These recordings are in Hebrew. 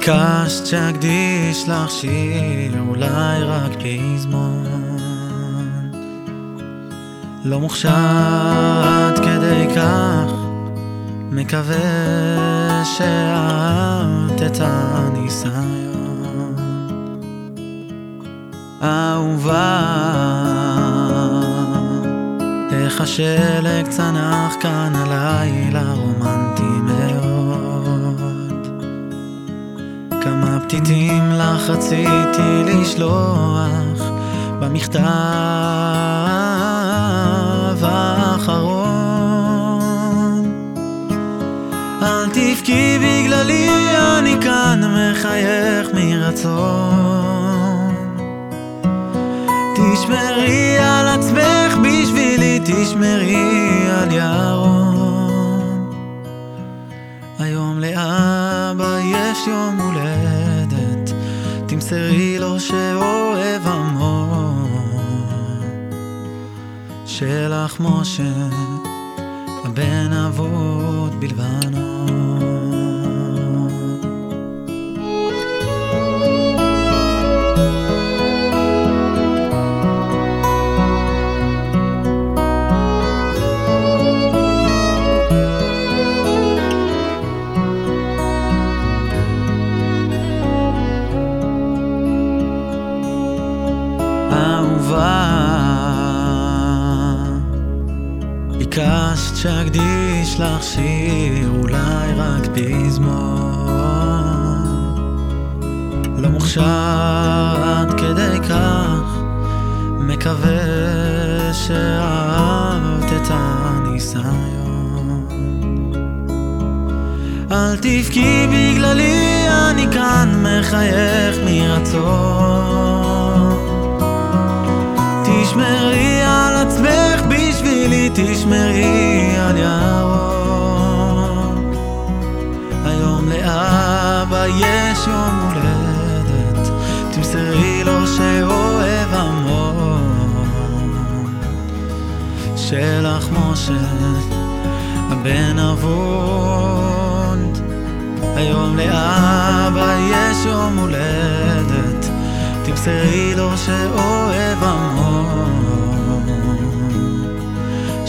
ביקשת שאקדיש לך שיר, אולי רק פזמון. לא מוכשר עד כדי כך, מקווה שאהבת את הניסיון. אהובה, איך השלג צנח כאן הלילה רומנטי מאוד. כמה פתיתים לך רציתי לשלוח במכתב האחרון. אל תבכי בגללי, אני כאן מחייך מרצון. תשמרי על עצמך בשבילי, תשמרי על ירון. היום לאבא יש יום הולדת, תמסרי לו שאוהב המון. שלך משה, הבן אבות בלבנון. ביקשת שאקדיש לך שיר, אולי רק פזמון. לא מוכשר עד כדי כך, מקווה שאהבת את הניסיון. אל תבכי בגללי, אני כאן מחייך מרצון. תשמרי על עצמך בשבילי, תשמרי על ירון. היום לאבא יש יום הולדת, תמסרי לו שאוהב המון. שלך משה, הבן אבות. היום לאבא יש יום הולדת, תמסרי לו שאוהב המון.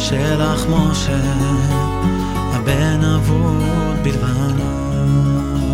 שלך משה, הבן אבות בלבנון.